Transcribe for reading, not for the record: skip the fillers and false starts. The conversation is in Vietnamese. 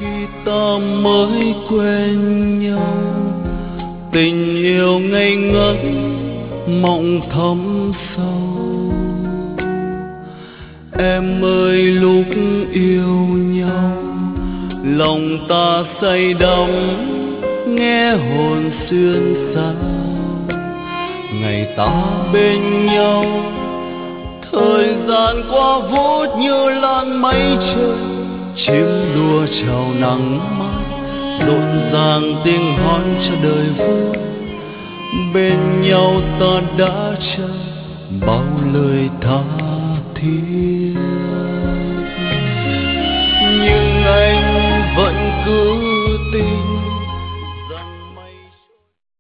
Khi ta mới quen nhau, tình yêu ngây ngất mộng thắm sâu. Em ơi lúc yêu nhau, lòng ta say đắm nghe hồn xuyên sao. Ngày ta bên nhau, thời gian qua vút như làn mây trời. Chim đua chào nắng mai, rộn ràng tiếng hót cho đời vui. Bên nhau ta đã chờ bao lời tha thiết.